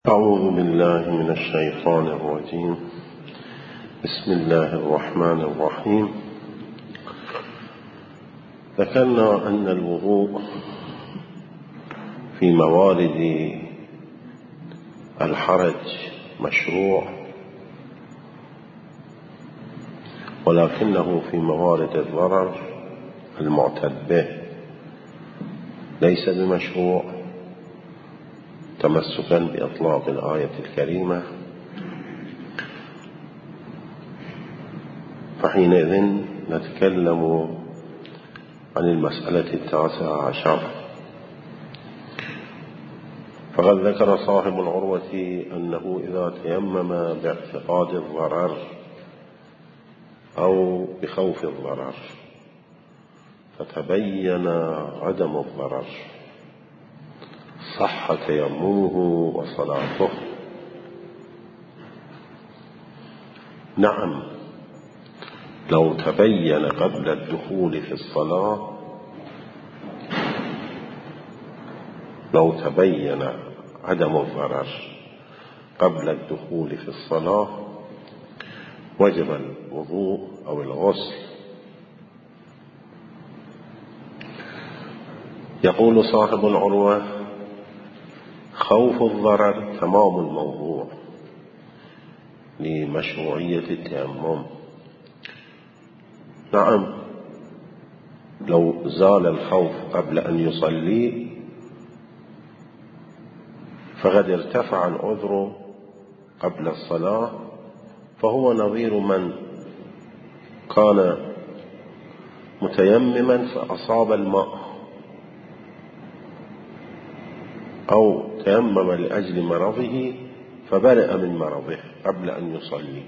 أعوذ بالله من الشيطان الرجيم. بسم الله الرحمن الرحيم. ذكرنا أن الوضوء في موارد الحرج مشروع، ولكنه في موارد الضرر المعتد به ليس بمشروع، تمسكا بإطلاق الآية الكريمة. فحينئذ نتكلم عن المسألة 19. فقد ذكر صاحب العروة أنه إذا تيمم باعتقاد الضرر أو بخوف الضرر فتبين عدم الضرر صح تيممه وصلاته. نعم، لو تبين قبل الدخول في الصلاة، لو تبين عدم الضرر قبل الدخول في الصلاة وجب الوضوء أو الغسل. يقول صاحب العروة: خوف الضرر تمام الموضوع لمشروعية التيمم. نعم، لو زال الخوف قبل أن يصلي فقد ارتفع العذر قبل الصلاة، فهو نظير من كان متيمما فأصاب الماء أو تيمم لأجل مرضه فبرئ من مرضه قبل أن يصلي،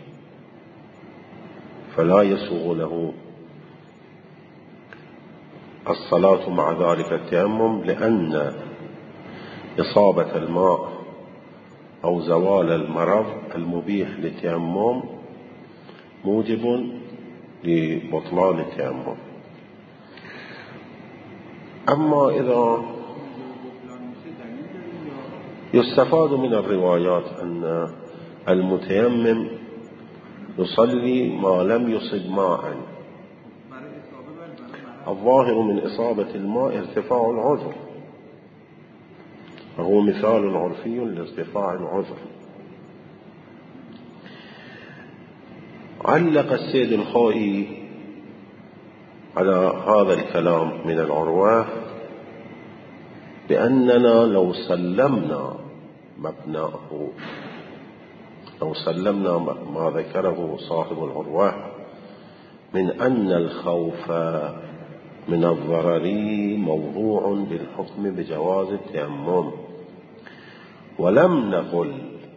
فلا يسوغ له الصلاة مع ذلك التيمم، لأن إصابة الماء أو زوال المرض المبيح للتيمم موجب لبطلان التيمم. أما إذا يستفاد من الروايات أن المتيمم يصلي ما لم يصب ماء، الظاهر من إصابة الماء ارتفاع العذر، وهو مثال عرفي لارتفاع العذر. علق السيد الخوئي على هذا الكلام من العروة بأننا لو سلمنا مبناه، لو سلمنا ما ذكره صاحب العروة من أن الخوف من الضرر موضوع للحكم بجواز التيمم، ولم نقل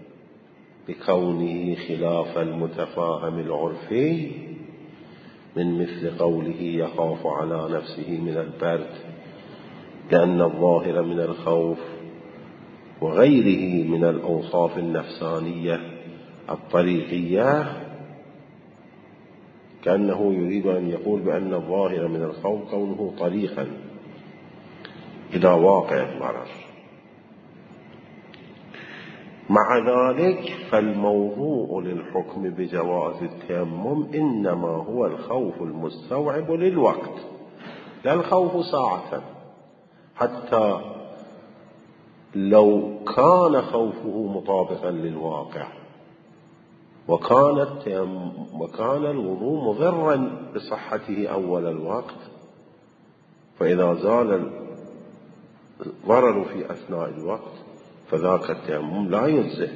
بكونه خلاف المتفاهم العرفي من مثل قوله يخاف على نفسه من البرد، لأن الظاهر من الخوف وغيره من الأوصاف النفسانية الطريقية كأنه يريد أن يقول بأن الظاهر من الخوف كونه طريقا إلى واقع الضرر. مع ذلك فالموضوع للحكم بجواز التيمم إنما هو الخوف المستوعب للوقت، لا الخوف ساعة، حتى لو كان خوفه مطابقا للواقع وكان الوضوء مضرا بصحته أول الوقت، فإذا زال الضرر في أثناء الوقت فذاك التيمم لا يجزئ.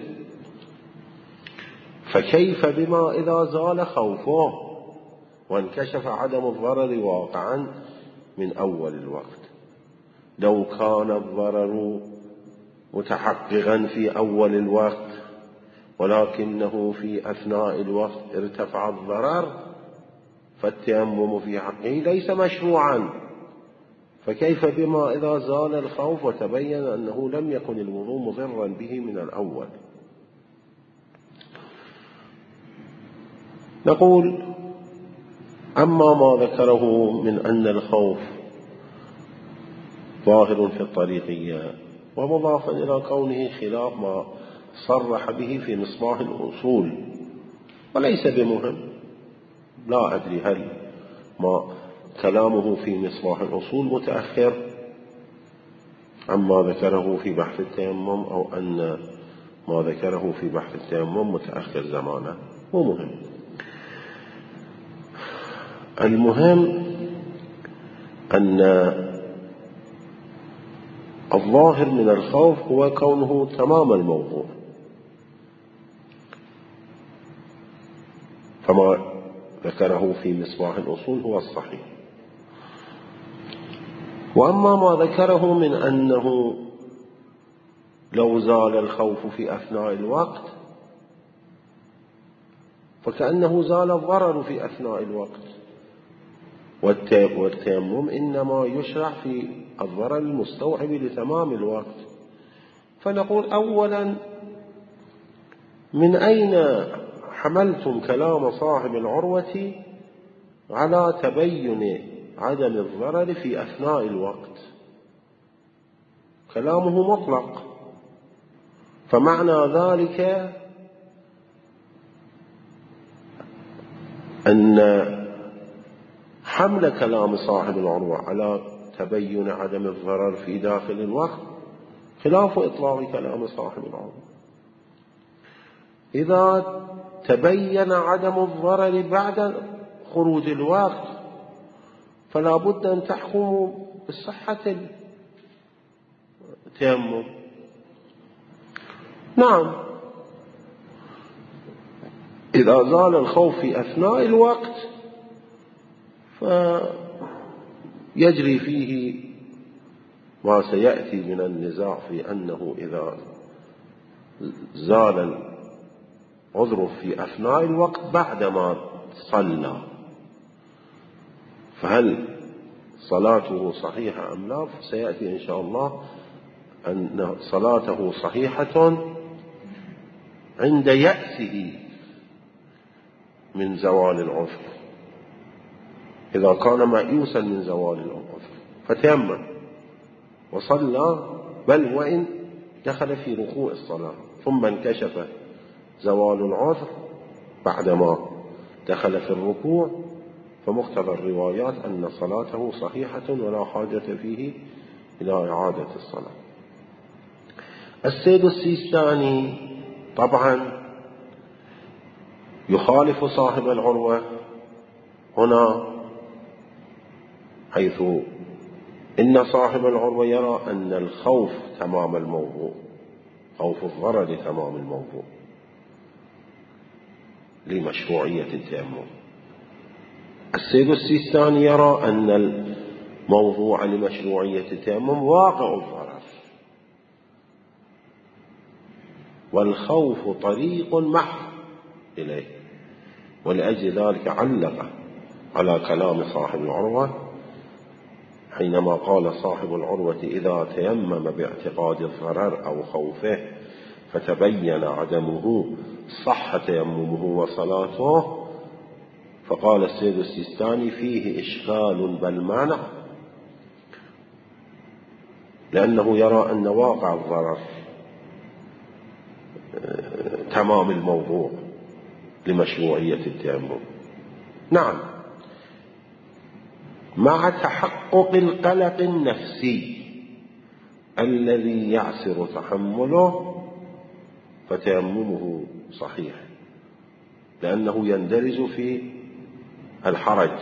فكيف بما إذا زال خوفه وانكشف عدم الضرر واقعا من أول الوقت؟ لو كان الضرر متحققا في أول الوقت ولكنه في أثناء الوقت ارتفع الضرر فالتيمم في حقه ليس مشروعا، فكيف بما إذا زال الخوف وتبين أنه لم يكن الوضوء مضرا به من الأول؟ نقول: أما ما ذكره من أن الخوف ظاهر في الطريقية ومضافا إلى كونه خلاف ما صرح به في مصباح الأصول، وليس بمهم. لا أدري هل ما كلامه في مصباح الأصول متأخر عما ذكره في بحث التيمم، أو أن ما ذكره في بحث التيمم متأخر زمانه، مو مهم. المهم أن الظاهر من الخوف هو كونه تمام الموضوع، فما ذكره في مصباح الأصول هو الصحيح. وأما ما ذكره من أنه لو زال الخوف في أثناء الوقت فكأنه زال الضرر في أثناء الوقت، والتيمم إنما يشرع في الضرر المستوعب لتمام الوقت. فنقول أولا، من أين حملتم كلام صاحب العروة على تبين عدم الضرر في أثناء الوقت؟ كلامه مطلق، فمعنى ذلك أن حمل كلام صاحب العروة على تبين عدم الضرر في داخل الوقت خلاف إطلاق كلام صاحب العروة. إذا تبين عدم الضرر بعد خروج الوقت فلا بد أن تحكم بصحة التيمم. نعم، إذا زال الخوف في أثناء الوقت فيجري فيه ما سيأتي من النزاع في أنه إذا زال العذر في أثناء الوقت بعدما صلى فهل صلاته صحيحة أم لا؟ سيأتي إن شاء الله أن صلاته صحيحة عند يأسه من زوال العذر، إذا كان مأيوسا من زوال العذر فتيمم وصلى، بل وإن دخل في ركوع الصلاة ثم انكشف زوال العذر بعدما دخل في الركوع، فمقتضى الروايات أن صلاته صحيحة ولا حاجة فيه إلى إعادة الصلاة. السيد السيستاني طبعا يخالف صاحب العروة هنا، حيث إن صاحب العروة يرى أن الخوف تمام الموضوع، خوف الضرر تمام الموضوع لمشروعية التيمم. السيد السيستاني يرى أن الموضوع لمشروعية التيمم واقع الضرر، والخوف طريق محض إليه، ولأجل ذلك علق على كلام صاحب العروة حينما قال صاحب العروة: إذا تيمم باعتقاد الضرر أو خوفه فتبين عدمه صح تيممه وصلاته. فقال السيد السيستاني: فيه إشكال بل مانع، لأنه يرى أن واقع الضرر تمام الموضوع لمشروعية التيمم. نعم، مع تحقق القلق النفسي الذي يعسر تحمله فتيممه صحيح، لأنه يندرج في الحرج.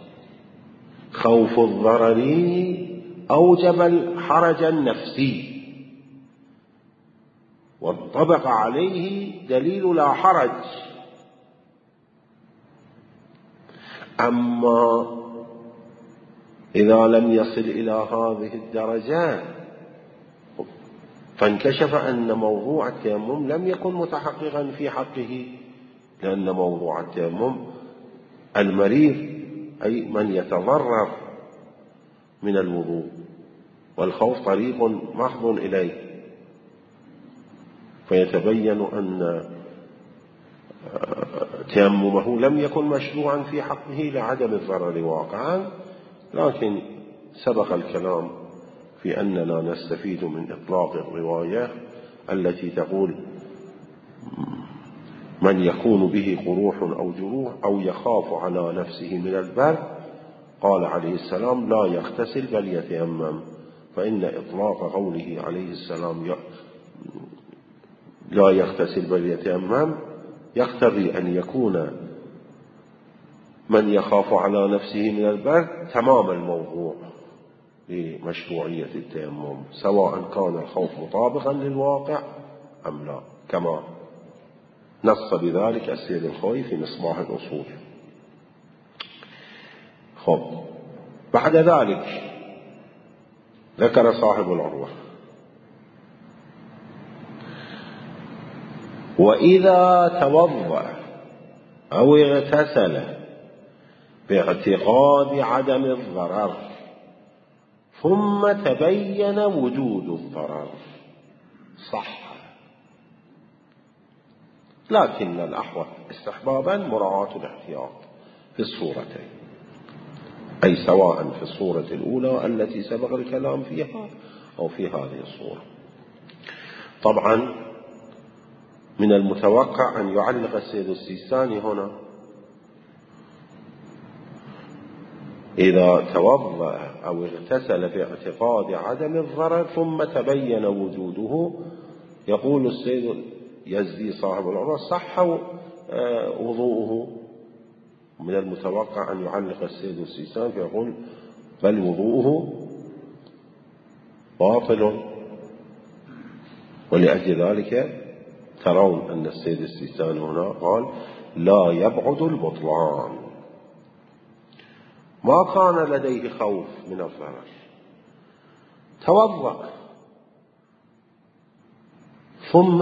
خوف الضرر أوجب الحرج النفسي وانطبق عليه دليل لا حرج. أما إذا لم يصل إلى هذه الدرجة فانكشف أن موضوع التيمم لم يكن متحققا في حقه، لأن موضوع التيمم المريض، أي من يتضرر من الوضوء، والخوف طريق محض إليه، فيتبين أن تيممه لم يكن مشروعا في حقه لعدم الضرر واقعا. لكن سبق الكلام في أننا نستفيد من إطلاق الرواية التي تقول من يكون به قروح أو جروح أو يخاف على نفسه من البرد، قال عليه السلام: لا يغتسل بل يتيمم. فإن إطلاق قوله عليه السلام لا يغتسل بل يتيمم يقتضي أن يكون من يخاف على نفسه من البرد تمام الموضوع لمشروعية التيمم، سواء كان الخوف مطابقا للواقع أم لا، كما نص بذلك السيد الخوئي في مصباح الأصول. بعد ذلك ذكر صاحب العروة: وإذا توضأ أو اغتسل باعتقاد عدم الضرر ثم تبين وجود الضرر صح، لكن الأحوط استحبابا مراعاة الاحتياط في الصورتين، أي سواء في الصورة الأولى التي سبق الكلام فيها أو في هذه الصورة. طبعا من المتوقع أن يعلق السيد السيستاني هنا: إذا توضأ أو اغتسل باعتقاد عدم الضرر ثم تبين وجوده، يقول السيد يزدي صاحب العروة: صح وضوءه. من المتوقع أن يعلق السيد السيستاني فيقول: بل وضوءه باطل. ولأجل ذلك ترون أن السيد السيستاني هنا قال: لا يبعد البطلان. ما كان لديه خوف من الضرر، توضأ ثم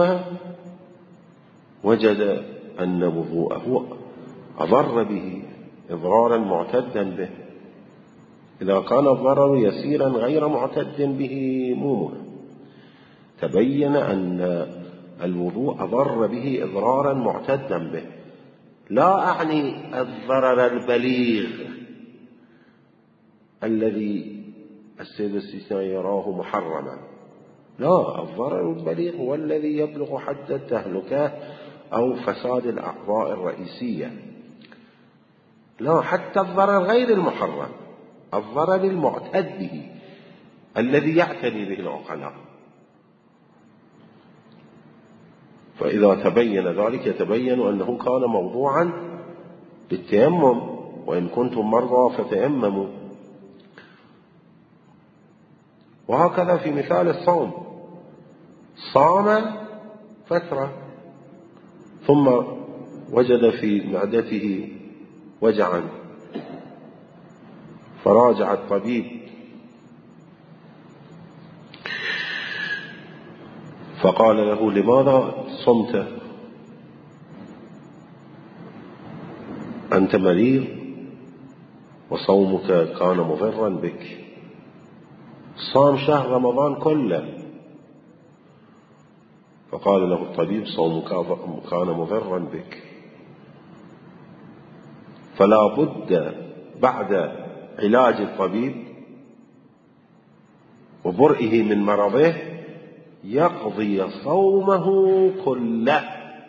وجد أن وضوءه أضر به إضرارا معتدا به. إذا كان الضرر يسيرا غير معتد به مو تبين أن الوضوء أضر به إضرارا معتدا به. لا أعني الضرر البليغ الذي السيد السيستاني يراه محرما، لا، الضرر البليغ هو الذي يبلغ حد التهلكة أو فساد الأعضاء الرئيسية. لا، حتى الضرر غير المحرم، الضرر المعتد به الذي يعتني به العقلاء. فإذا تبين ذلك يتبين أنه كان موضوعا للتيمم، وإن كنتم مرضى فتيمموا. وهكذا في مثال الصوم: صام فترة ثم وجد في معدته وجعا فراجع الطبيب فقال له: لماذا صمت؟ أنت مريض وصومك كان مضرا بك. صام شهر رمضان كله. فقال له الطبيب: صومك كان مضرا بك، فلا بد بعد علاج الطبيب وبرئه من مرضه يقضي صومه كله.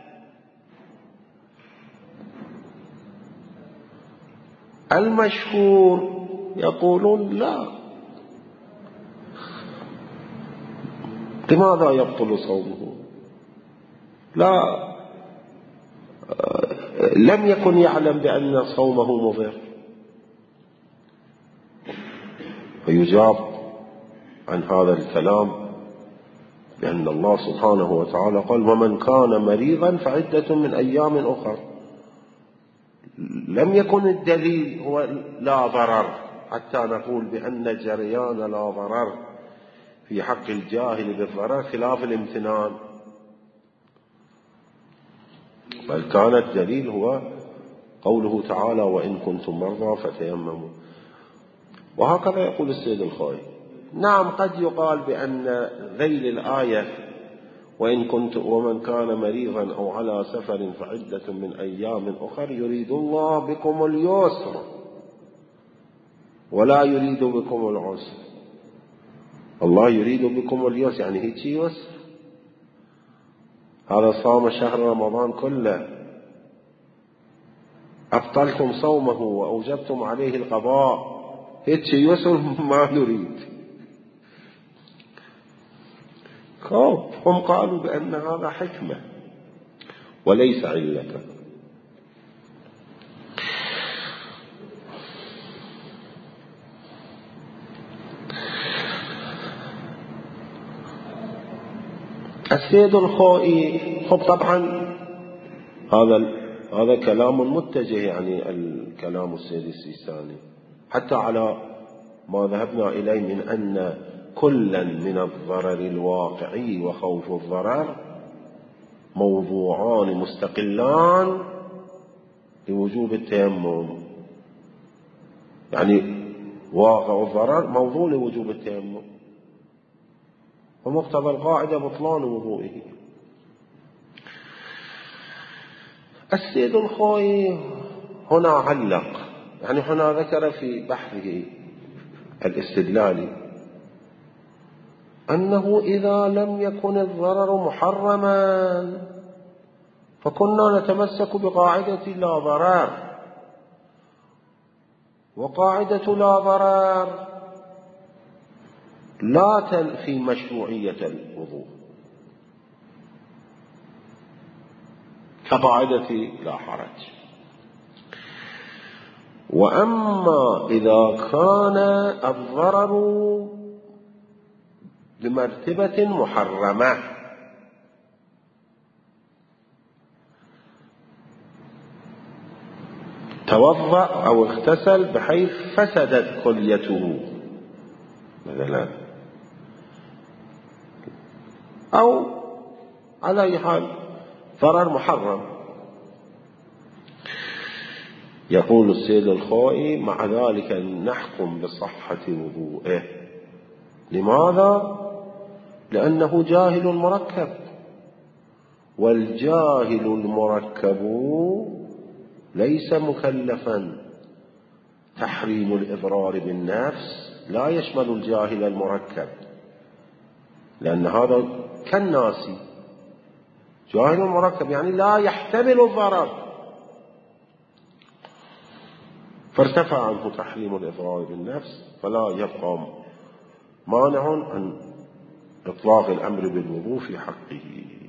المشهور يقولون: لا، لماذا يبطل صومه؟ لا، لم يكن يعلم بأن صومه مضر. فيجاب عن هذا الكلام لأن الله سبحانه وتعالى قال: ومن كان مريضا فعدة من أيام أخر. لم يكن الدليل هو لا ضرر حتى نقول بأن الجريان لا ضرر في حق الجاهل بالضرر خلاف الامتنان، بل كان الدليل هو قوله تعالى: وإن كنتم مرضى فتيمموا. وهكذا يقول السيد الخوئي. نعم، قد يقال بأن ذيل الآية ومن كان مريضا أو على سفر فعدة من أيام أخر يريد الله بكم اليسر ولا يريد بكم العسر. الله يريد بكم اليسر، يعني هيك يسر. هذا صام شهر رمضان كله أبطلتم صومه وأوجبتم عليه القضاء، هيك يسر ما نريد. هم قالوا بأن هذا حكمة وليس علة. السيد الخوئي طبعا هذا كلام متجه، يعني الكلام السيد السيستاني حتى على ما ذهبنا إليه من أن كلا من الضرر الواقعي وخوف الضرر موضوعان مستقلان لوجوب التيمم، يعني واقع الضرر موضوع لوجوب التيمم، ومقتضى القاعدة بطلان وضوئه. السيد الخوئي هنا علق، يعني هنا ذكر في بحثه الاستدلالي أنه إذا لم يكن الضرر محرما فكنا نتمسك بقاعدة لا ضرر، وقاعدة لا ضرر لا تنفي مشروعية الوضوء كقاعدة لا حرج. وأما إذا كان الضرر بمرتبة محرمة توضأ أو اغتسل بحيث فسدت كليته مثلا، أو على أي حال ضرر محرم، يقول السيد الخوئي مع ذلك نحكم بصحة وضوئه. لماذا؟ لأنه جاهل مركب، والجاهل المركب ليس مكلفا. تحريم الإضرار بالنفس لا يشمل الجاهل المركب، لأن هذا كالناس جاهل مركب، يعني لا يحتمل الضرر، فارتفع عنه تحريم الإضرار بالنفس، فلا يبقى مانع عن إطلاق الأمر بالوضوء في حقه.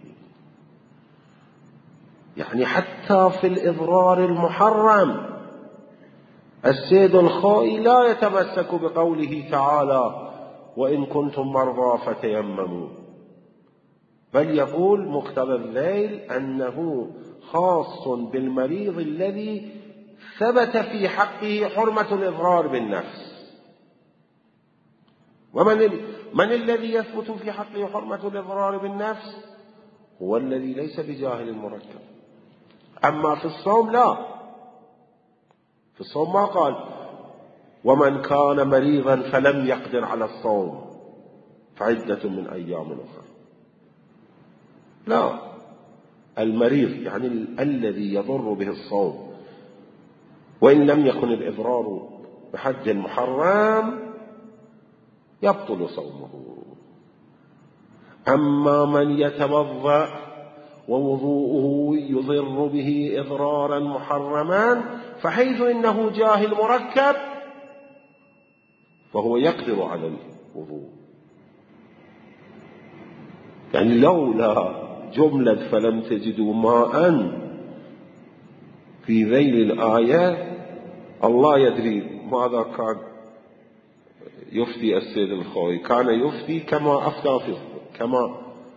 يعني حتى في الإضرار المحرم السيد الخوئي لا يتمسك بقوله تعالى وإن كنتم مرضى فتيمموا، بل يقول مقتضى الذيل أنه خاص بالمريض الذي ثبت في حقه حرمة الإضرار بالنفس. من الذي يثبت في حقه حرمة الإضرار بالنفس؟ هو الذي ليس بجاهل مركب. أما في الصوم لا، في الصوم ما قال ومن كان مريضا فلم يقدر على الصوم فعدة من أيام أخرى، لا، المريض يعني الذي يضر به الصوم وإن لم يكن الإضرار بحد محرم يبطل صومه. أما من يتوضأ ووضوءه يضر به إضرارا محرما فحيث إنه جاهل مركب فهو يقدر على الوضوء. يعني لولا جملة فلم تجدوا ماء في ذيل الآية الله يدري ماذا كان يفتي السيد الخوئي. كان يفتي كما أفتى كما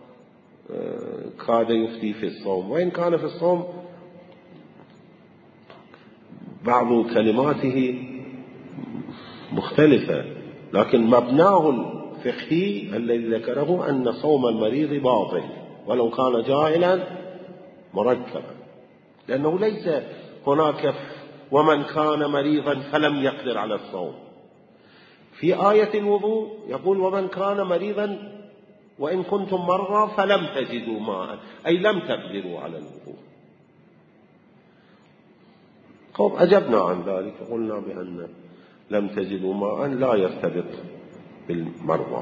كاد يفتي في الصوم، وإن كان في الصوم بعض كلماته مختلفة، لكن مبناه الفقهي الذي ذكره أن صوم المريض باطل ولو كان جاهلا مركبا، لأنه ليس هناك ومن كان مريضا فلم يقدر على الصوم. في آية الوضوء يقول ومن كان مريضا وإن كنتم مرضى فلم تجدوا ماء، أي لم تقدروا على الوضوء. أجبنا عن ذلك، قلنا بأن لم تجدوا ماء لا يرتبط بالمرضى.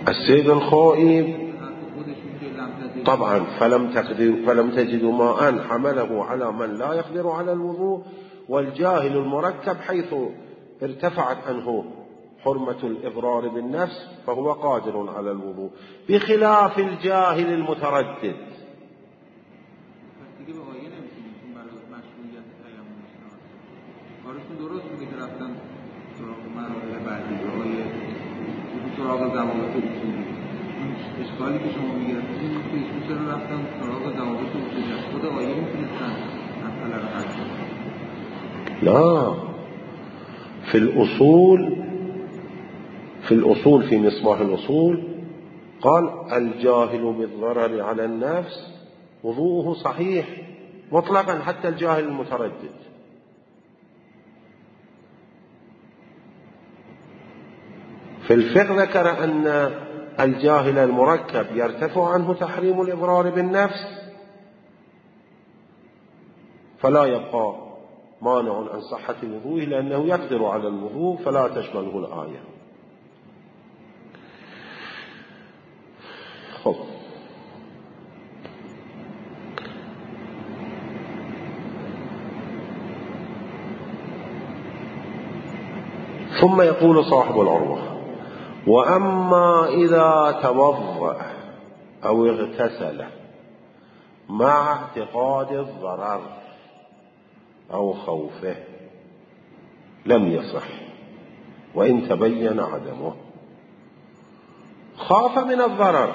السيد الخوئي طبعا فلم تجدوا ماء حمله على من لا يقدر على الوضوء، والجاهل المركب حيث ارتفعت عنه حرمة الإضرار بالنفس فهو قادر على الوضوء، بخلاف الجاهل المتردد. اشکالی که شما میگرفتید این که ایشون چرا رفتن سراغ ضوابط اصولی است، خود آیه میتونستن مسئله رو حل کنن. لا، في الأصول في مصباح الأصول قال الجاهل بالضرر على النفس وضوءه صحيح مطلقا حتى الجاهل المتردد. في الفقه ذكر أن الجاهل المركب يرتفع عنه تحريم الإضرار بالنفس فلا يبقى مانع عن صحة وضوءه لأنه يقدر على الوضوء فلا تشمله الآية. خب. ثم يقول صاحب العروة: وأما إذا توضأ أو اغتسل مع اعتقاد الضرر أو خوفه لم يصح وإن تبين عدمه. خاف من الضرر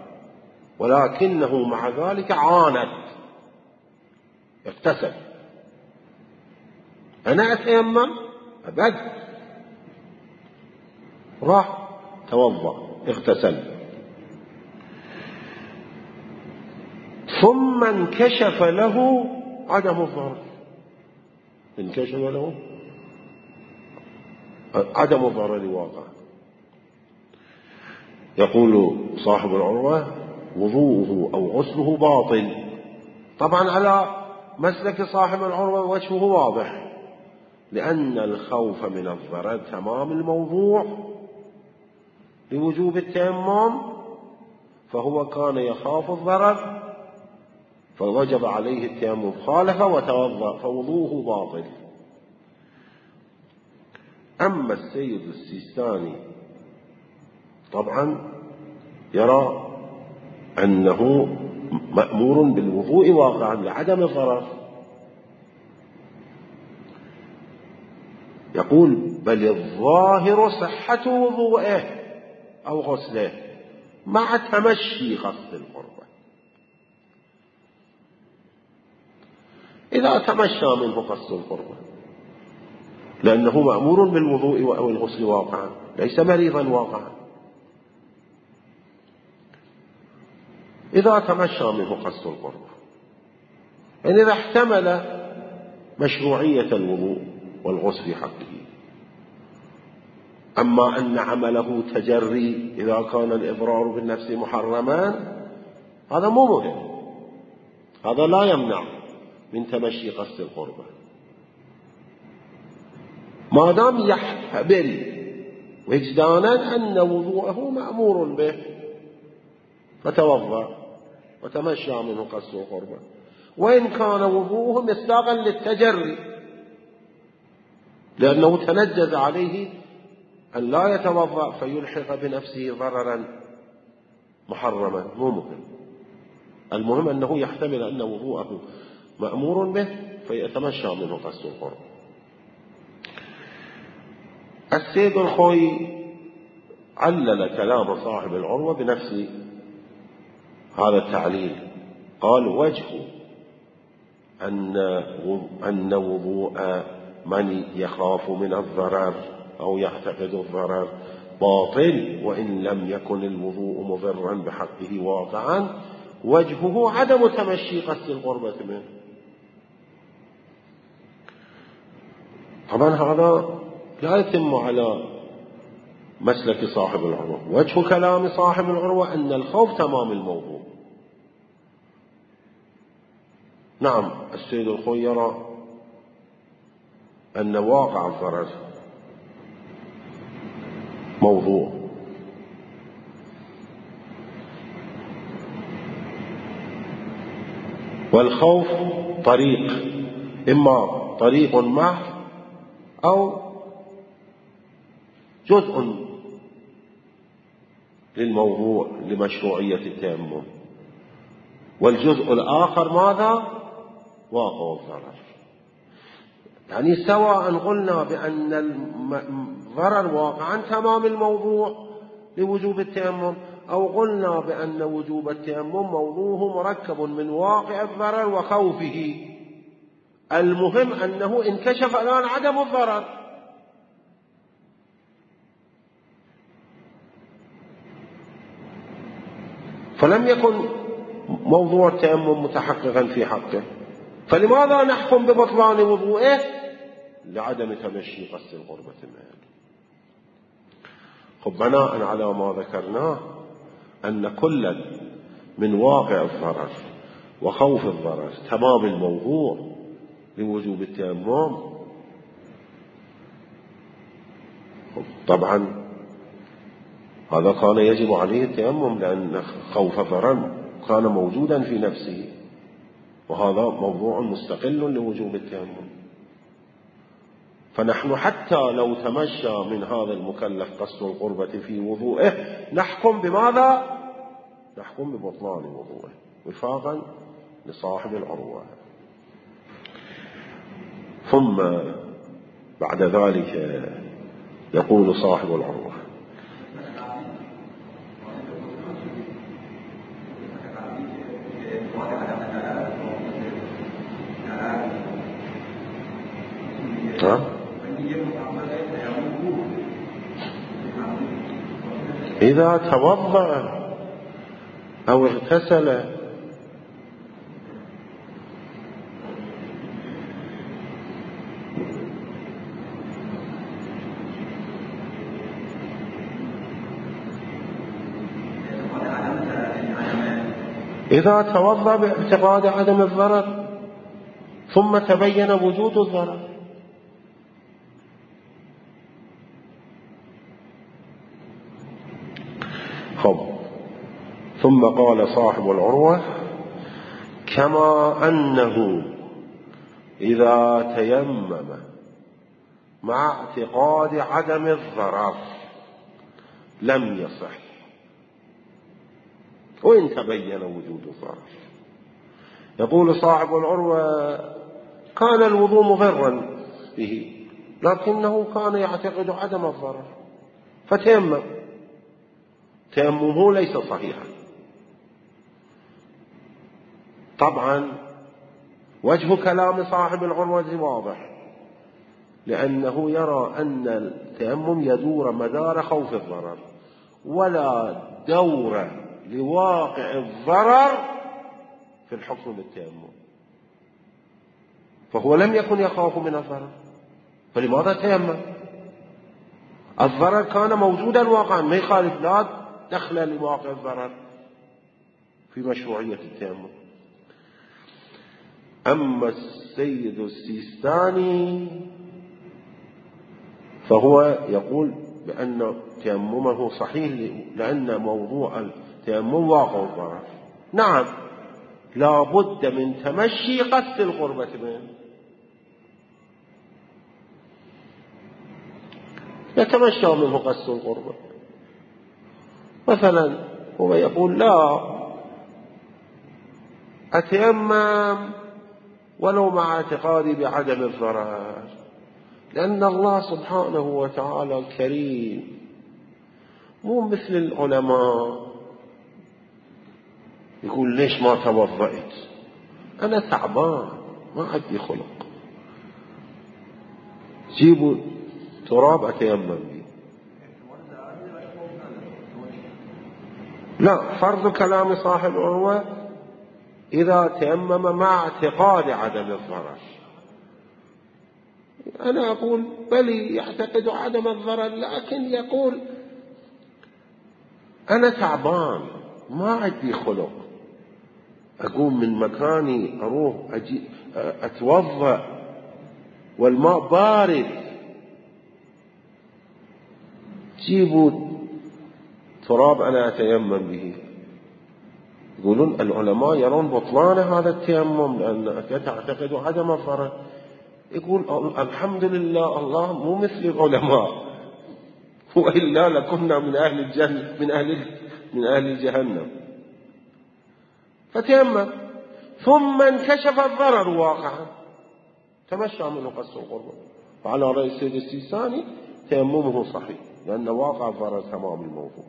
ولكنه مع ذلك عاند، اغتسل. أنا أتيمم أبد، راح توضأ اغتسل، ثم انكشف له عدم الضرر، انكشف له عدم الضرر واقع. يقول صاحب العروة: وضوءه أو غسله باطل. طبعا على مسلك صاحب العروة وجهه واضح، لأن الخوف من الضرر تمام الموضوع لوجوب التيمم، فهو كان يخاف الضرر فوجب عليه التيمم، خالف وتوضأ فوضوءه باطل. أما السيد السيستاني طبعا يرى أنه مأمور بالوضوء واقعا لعدم الضرر. يقول: بل الظاهر صحة وضوءه أو غسله مع تمشي قصد القربة. إذا تمشى منه قصد القربة، لأنه مأمور بالوضوء أو الغسل واقعا، ليس مريضا واقعا. إذا تمشى منه قصد القربة، يعني إذا احتمل مشروعية الوضوء والغسل في حقه. أما أن عمله تجري إذا كان الإضرار بالنفس محرما هذا مو مهم، هذا لا يمنع من تمشي قصد القربة ما دام يحتمل وجدانا أن وضوءه مأمور به، فتوضأ وتمشى منه قصد القربة، وإن كان وضوءه مصداقا للتجري لأنه تنجز عليه أن لا يتوضأ فيلحق بنفسه ضررا محرما. مو مهم، المهم أنه يحتمل أن وضوءه مأمور به فيتمشى منه قصد القرب. السيد الخوي علل كلام صاحب العروة بنفس هذا التعليل، قال: وجه أن وضوء من يخاف من الضرر أو يعتقد الضرر باطل وإن لم يكن الوضوء مضرا بحقه واقعا، وجهه عدم تمشي قصد القربة منه. طبعا هذا لا يتم على مسلك صاحب العروة. وجه كلام صاحب العروة أن الخوف تمام الموضوع. نعم، السيد الخوي يرى أن واقع الضرر موضوع، والخوف طريق، إما طريق محض أو جزء للموضوع لمشروعية التيمم، والجزء الآخر ماذا؟ واقع الضرر. يعني سواء قلنا بأن الضرر واقعا تمام الموضوع لوجوب التيمم، أو قلنا بأن وجوب التيمم موضوعه مركب من واقع الضرر وخوفه، المهم أنه انكشف الآن عدم الضرر. فلم يكن موضوع التيمم متحققا في حقه، فلماذا نحكم ببطلان وضوئه؟ لعدم تمشي قصد القربة منه. بناء على ما ذكرناه أن كل من واقع الضرر وخوف الضرر تمام الموضوع لوجوب التيمم، طبعا هذا كان يجب عليه التيمم، لأن خوف الضرر كان موجودا في نفسه، وهذا موضوع مستقل لوجوب التيمم. فنحن حتى لو تمشى من هذا المكلف قصد القربة في وضوئه نحكم بماذا؟ نحكم ببطلان وضوئه وفاقا لصاحب العروة. ثم بعد ذلك يقول صاحب العروة: إذا توضأ أو اغتسل باعتقاد عدم الضرر ثم تبين وجود الضرر. ثم قال صاحب العروة: كما أنه إذا تيمم مع اعتقاد عدم الضرر لم يصح وإن تبين وجود الضرر. يقول صاحب العروة: كان الوضوء مضرا به لكنه كان يعتقد عدم الضرر فتيمم، تيممه ليس صحيحا. طبعا وجه كلام صاحب العروة واضح، لأنه يرى أن التيمم يدور مدار خوف الضرر ولا دور لواقع الضرر في الحكم بالتيمم، فهو لم يكن يخاف من الضرر، فلماذا تيمم؟ الضرر كان موجودا واقعا، ما يخالف، لا دخل لواقع الضرر في مشروعية التيمم. أما السيد السيستاني فهو يقول بأن تيممه صحيح لأن موضوع التيمم واقع الضرر. نعم، لا بد من تمشي قصد القربة منه، يتمشى منه قصد القربة. مثلا هو يقول: لا أتيمم ولو مع اعتقادي بعدم الضرر، لأن الله سبحانه وتعالى الكريم مو مثل العلماء يقول: ليش ما توضأت؟ أنا تعبان ما عندي خلق، جيبوا تراب أتيمم به. لا، فرض كلام صاحب العروة إذا تيمم مع اعتقاد عدم الضرر. أنا أقول بلي يعتقد عدم الضرر، لكن يقول: أنا تعبان ما عندي خلق أقوم من مكاني أروح أتوضأ والماء بارد، جيبوا تراب أنا أتيمم به. يقولون العلماء يرون بطلان هذا التيمم لأنك تعتقد عدم الضرر. يقول الحمد لله الله مو مثل العلماء، وإلا لكنا من أهل الجنة من أهل جهنم. فتيمم، ثم انكشف الضرر واقعا تمشى منه قص القربة. وعلى رأي السيد السيستاني تيممه صحيح لأن واقع الضرر تمام الموضوع.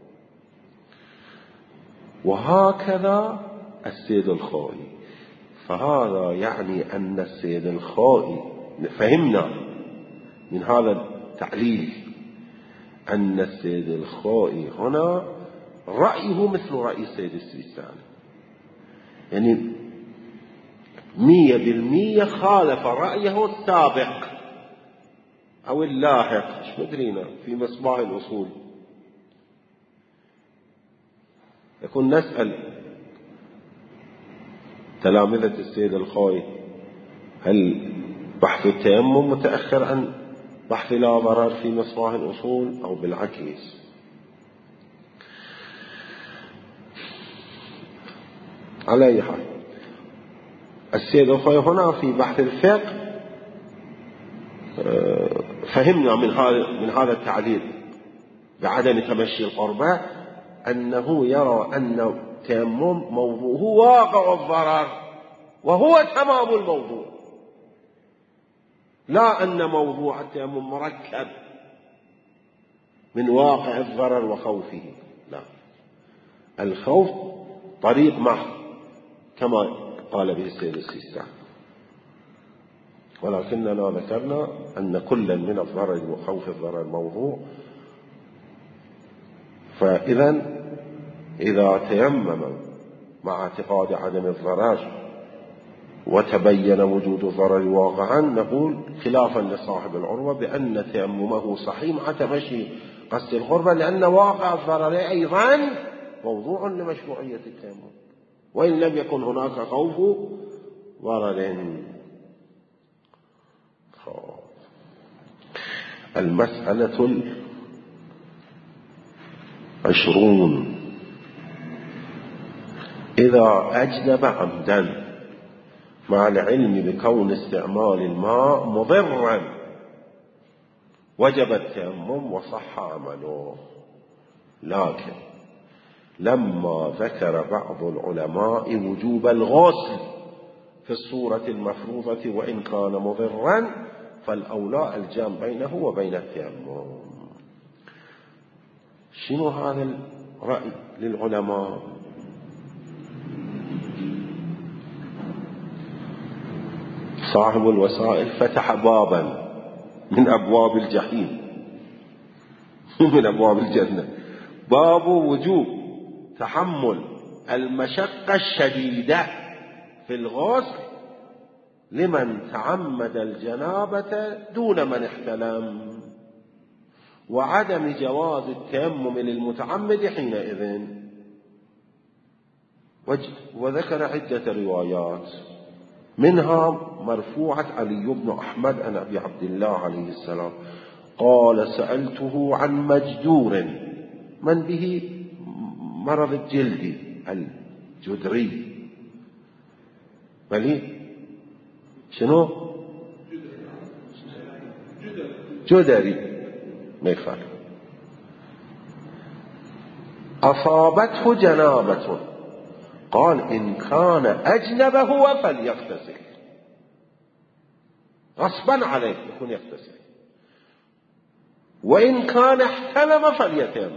وهكذا السيد الخوئي. فهذا يعني أن السيد الخوئي، فهمنا من هذا التعليل أن السيد الخوئي هنا رأيه مثل رأي السيد السيستاني، يعني 100% خالف رأيه السابق أو اللاحق، مش مدرينا في مصباح الأصول. يكون نسأل تلامذة السيد الخوئي هل بحث التيمم متأخر عن بحث لا ضرر في مصباح الأصول أو بالعكس؟ على أي حال السيد الخوئي هنا في بحث الفقه فهمنا من هذا التعليل بعدم تمشي القربة أنه يرى أن التيمم موضوعه واقع الضرر وهو تمام الموضوع، لا أن موضوع التيمم مركب من واقع الضرر وخوفه، لا، الخوف طريق محض كما قال به السيد السيستاني. ولكننا ذكرنا أن كلا من الضرر وخوف الضرر موضوع. فإذا إذا تيمم مع اعتقاد عدم الضرر وتبين وجود الضرر واقعا نقول خلافا لصاحب العروة بأن تيممه صحيح مع تمشي قصد القربة، لأن واقع الضرر أيضا موضوع لمشروعية التيمم وإن لم يكن هناك خوف ضرر. المسألة 20 إذا أجنب عمدا مع العلم بكون استعمال الماء مضرا وجب التيمم وصح عمله. لكن لما ذكر بعض العلماء وجوب الغسل في الصورة المفروضة وإن كان مضرا فالأولى الجمع بينه وبين التيمم. شنو هذا الرأي للعلماء؟ صاحب الوسائل فتح بابا من أبواب الجحيم من أبواب الجنة، باب وجوب تحمل المشقة الشديدة في الغسل لمن تعمد الجنابة دون من احتلم، وعدم جواز التيمم للمتعمد حينئذ. وذكر عدة روايات منها مرفوعة علي بن أحمد عن أبي عبد الله عليه السلام قال سألته عن مجدور من به مرض الجلد الجدري، بلي شنو جدري ما يخالف، أصابته جنابة قال إن كان أجنب هو فليغتسل، غصبا عليه يكون يغتسل، وإن كان احتلم فليتيمم.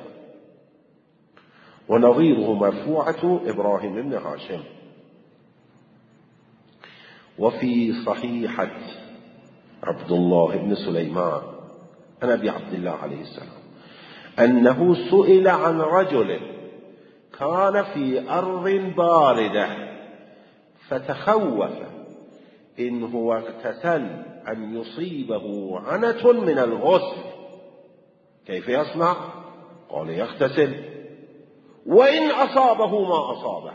ونظيره مرفوعة إبراهيم بن هاشم. وفي صحيحة عبد الله بن سليمان عن أبي عبد الله عليه السلام أنه سئل عن رجل كان في أرض باردة فتخوف إن هو اغتسل أن يصيبه عنة من الغسل كيف يصنع؟ قال يغتسل وإن أصابه ما أصابه.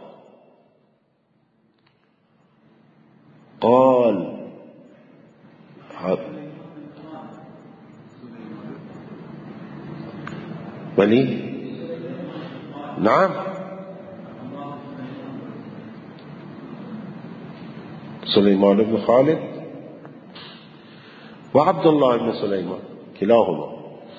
قال ولي نعم سليمان بن خالد وعبد الله بن سليمان كلاهما.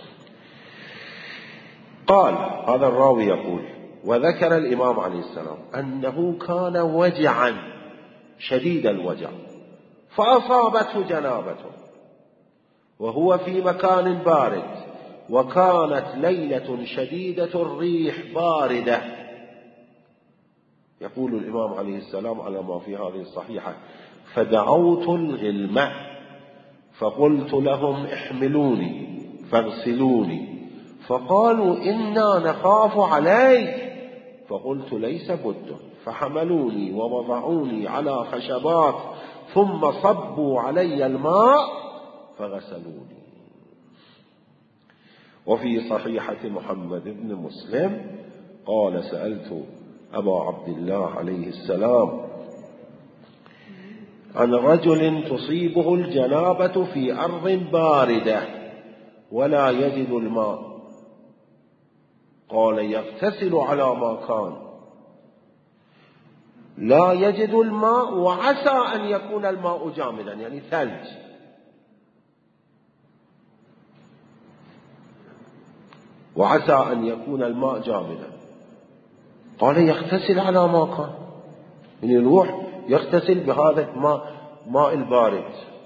قال هذا الراوي يقول: وذكر الإمام عليه السلام أنه كان وجعا شديد الوجع فأصابته جنابته وهو في مكان بارد، وكانت ليلة شديدة الريح باردة. يقول الإمام عليه السلام على ما في هذه الصحيحة: فدعوت الغلمة فقلت لهم احملوني فاغسلوني، فقالوا إنا نخاف عليك، فقلت ليس بد، فحملوني ووضعوني على خشبات ثم صبوا علي الماء فغسلوني. وفي صحيحة محمد بن مسلم قال: سألت أبا عبد الله عليه السلام عن رجل تصيبه الجنابة في أرض باردة ولا يجد الماء، قال: يغتسل على ما كان، لا يجد الماء وعسى أن يكون الماء جامدا يعني ثلج، وعسى أن يكون الماء جامدا، قال: يغتسل على ما كان، يعني يروح يغتسل بهذا الماء البارد.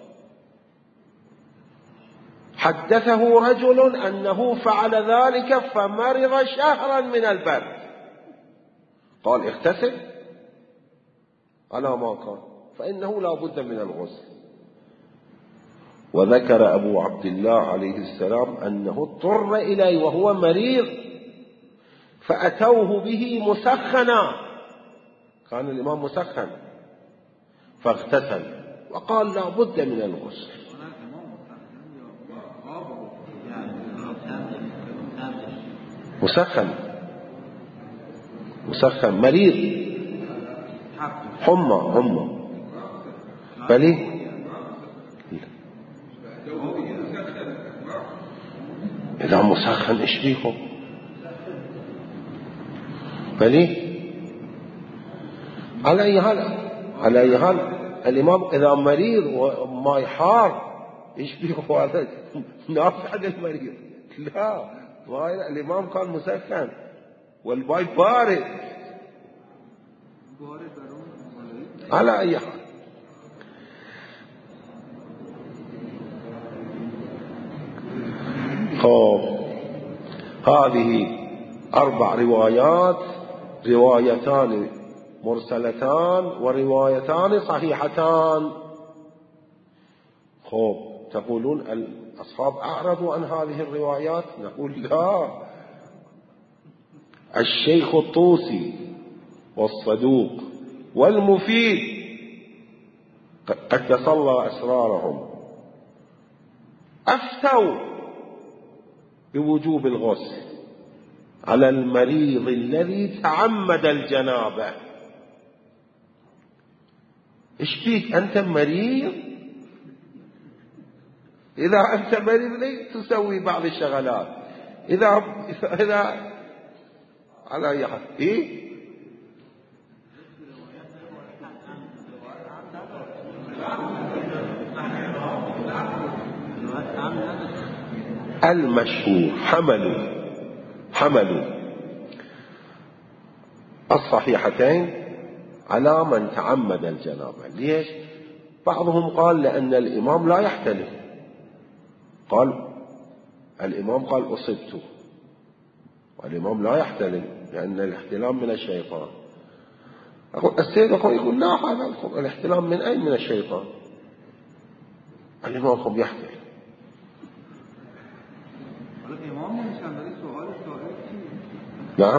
حدثه رجل أنه فعل ذلك فمرض شهرا من البرد، قال: اغتسل على ما كان فإنه لا بد من الغسل. وذكر أبو عبد الله عليه السلام أنه اضطر إليه وهو مريض فأتوه به مسخنا، كان الإمام مسخن، فاغتسل وقال: لا بد من الغسل. مسخن مريض حمى بلي إذا مسخن إيش بيكم بلي. على أي حال الإمام إذا مريض وما يحار إيش بيكم هذا نافع للمريض؟ لا، الإمام كان مسخن والماء بارد. على أي حال هذه 4 روايات، روايتان مرسلتان وروايتان صحيحتان. تقولون الأصحاب أعرضوا عن هذه الروايات؟ نقول لا، الشيخ الطوسي والصدوق والمفيد قدس الله أسرارهم أفتوا بوجوب الغسل على المريض الذي تعمد الجنابة. إيش فيك أنت مريض؟ إذا أنت مريض ليه تسوي بعض الشغلات؟ إذا على أي حال إيه؟ المشهور حملوا الصحيحتين على من تعمد الجنابة. ليش؟ بعضهم قال لأن الإمام لا يحتلم، الإمام قال أصبت، والإمام لا يحتلم لأن الاحتلام من الشيطان. السيد يقول لا، هذا الاحتلام من أين؟ من الشيطان. الإمام يحتلم. نعم.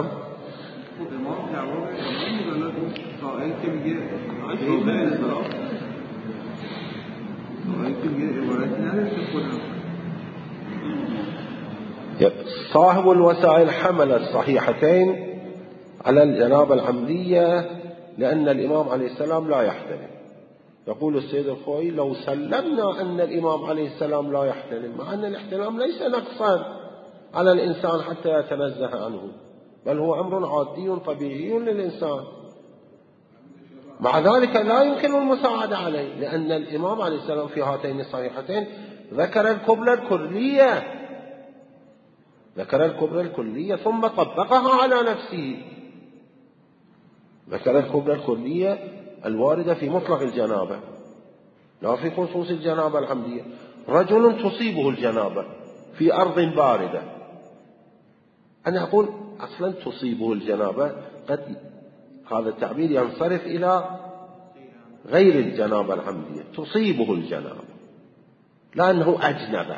صاحب الوسائل حمل الصحيحتين على الجنابة العمدية لأن الإمام عليه السلام لا يحتلم. يقول السيد الخوئي: لو سلمنا أن الإمام عليه السلام لا يحتلم، مع أن الاحتلام ليس نقصا على الإنسان حتى يتنزه عنه، بل هو أمر عادي طبيعي للإنسان. مع ذلك لا يمكن المساعدة عليه، لأن الإمام عليه السلام في هاتين الصحيحتين ذكر القبلة الكلية ثم طبقها على نفسه. ذكر القبلة الكلية الواردة في مطلق الجنابة لا في خصوص الجنابة العمدية. رجل تصيبه الجنابة في أرض باردة، أنا أقول أصلا تصيبه الجنابة، قد هذا التعبير ينصرف إلى غير الجنابة العمدية، تصيبه الجنابة لأنه أجنب.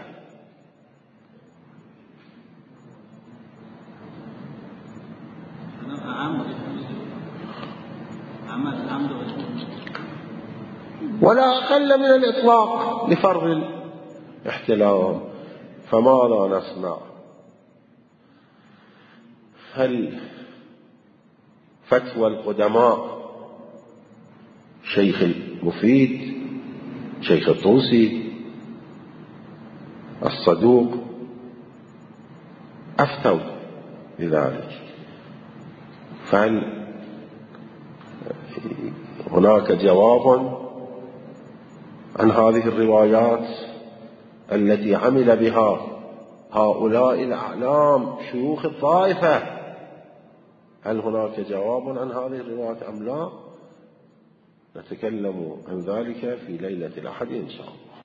ولا أقل من الإطلاق لفرض الاحتلام. فماذا نصنع؟ هل فتوى القدماء شيخ المفيد، شيخ الطوسي، الصدوق أفتوا بذلك، فهل هناك جواب عن هذه الروايات التي عمل بها هؤلاء الأعلام شيوخ الطائفة؟ هل هناك جواب عن هذه الروايات أم لا؟ نتكلم عن ذلك في ليلة الأحد إن شاء الله.